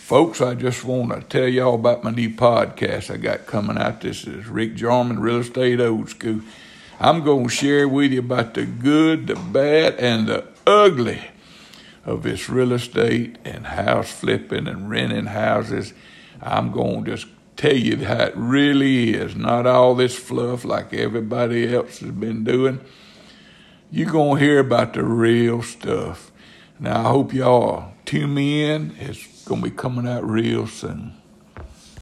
Folks, I just want to tell y'all about my new podcast I got coming out. This is Rick Jarman, Real Estate Old School. I'm going to share with you about the good, the bad, and the ugly of this real estate and house flipping and renting houses. I'm going to just tell you how it really is, not all this fluff like everybody else has been doing. You're going to hear about the real stuff. Now, I hope y'all tune me in. It's going to be coming out real soon.